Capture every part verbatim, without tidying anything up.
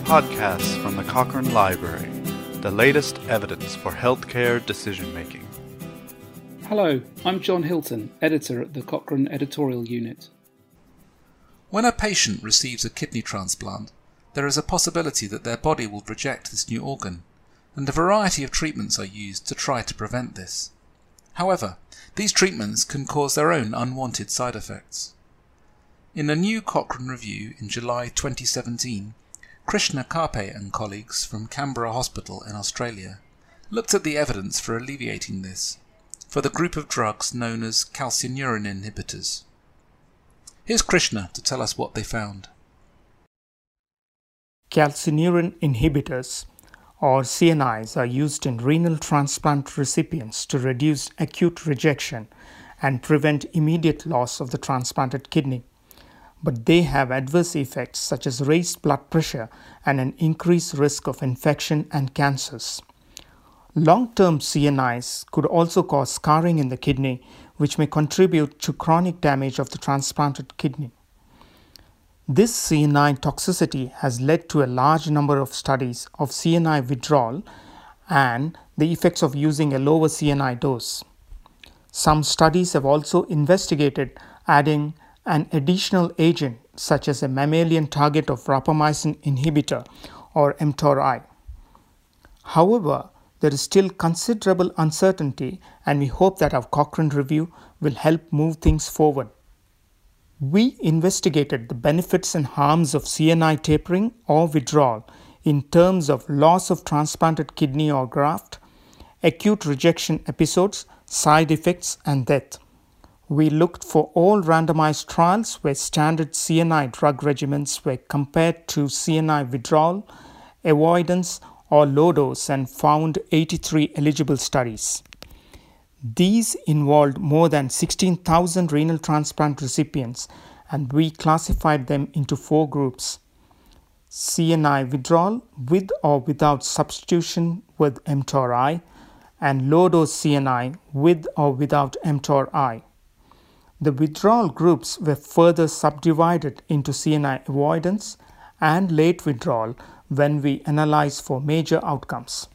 Podcasts from the Cochrane Library, the latest evidence for healthcare decision-making. Hello, I'm John Hilton, editor at the Cochrane Editorial Unit. When a patient receives a kidney transplant, there is a possibility that their body will reject this new organ, and a variety of treatments are used to try to prevent this. However, these treatments can cause their own unwanted side effects. In a new Cochrane review in July twenty seventeen, Krishna Karpe and colleagues from Canberra Hospital in Australia looked at the evidence for alleviating this for the group of drugs known as calcineurin inhibitors. Here's Krishna to tell us what they found. Calcineurin inhibitors, or C N Is, are used in renal transplant recipients to reduce acute rejection and prevent immediate loss of the transplanted kidney. But they have adverse effects such as raised blood pressure and an increased risk of infection and cancers. Long-term C N Is could also cause scarring in the kidney, which may contribute to chronic damage of the transplanted kidney. This C N I toxicity has led to a large number of studies of C N I withdrawal and the effects of using a lower C N I dose. Some studies have also investigated adding an additional agent such as a mammalian target of rapamycin inhibitor or mTOR-I. However, there is still considerable uncertainty, and we hope that our Cochrane review will help move things forward. We investigated the benefits and harms of C N I tapering or withdrawal in terms of loss of transplanted kidney or graft, acute rejection episodes, side effects, and death. We looked for all randomized trials where standard C N I drug regimens were compared to C N I withdrawal, avoidance, or low dose and found eighty-three eligible studies. These involved more than sixteen thousand renal transplant recipients, and we classified them into four groups: C N I withdrawal with or without substitution with mTOR-I, and low-dose C N I with or without mTOR-I. The withdrawal groups were further subdivided into C N I avoidance and late withdrawal when we analyzed for major outcomes.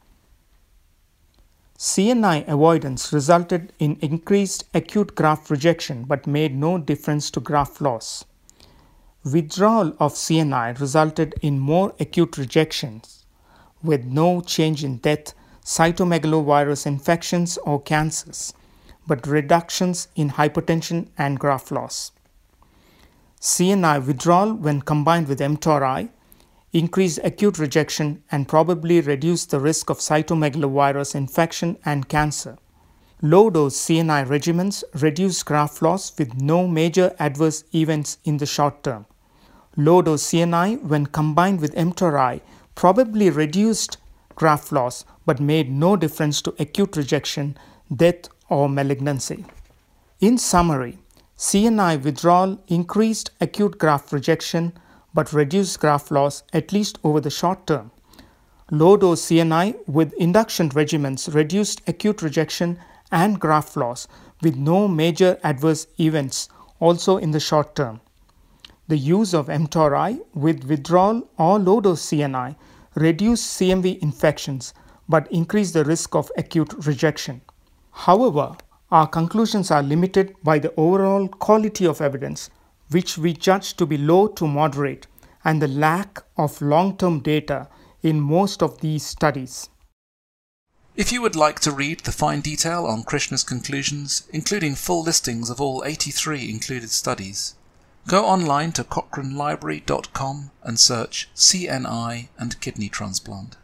C N I avoidance resulted in increased acute graft rejection but made no difference to graft loss. Withdrawal of C N I resulted in more acute rejections with no change in death, cytomegalovirus infections, or cancers, but reductions in hypertension and graft loss. C N I withdrawal when combined with mTOR-I increased acute rejection and probably reduced the risk of cytomegalovirus infection and cancer. Low-dose C N I regimens reduced graft loss with no major adverse events in the short term. Low-dose C N I when combined with mTOR-I probably reduced graft loss but made no difference to acute rejection, death, or malignancy. In summary, C N I withdrawal increased acute graft rejection but reduced graft loss at least over the short term. Low-dose C N I with induction regimens reduced acute rejection and graft loss with no major adverse events also in the short term. The use of mTOR-I with withdrawal or low-dose C N I reduced C M V infections but increased the risk of acute rejection. However, our conclusions are limited by the overall quality of evidence, which we judge to be low to moderate, and the lack of long-term data in most of these studies. If you would like to read the fine detail on Krishna's conclusions, including full listings of all eighty-three included studies, go online to cochrane library dot com and search C N I and kidney transplant.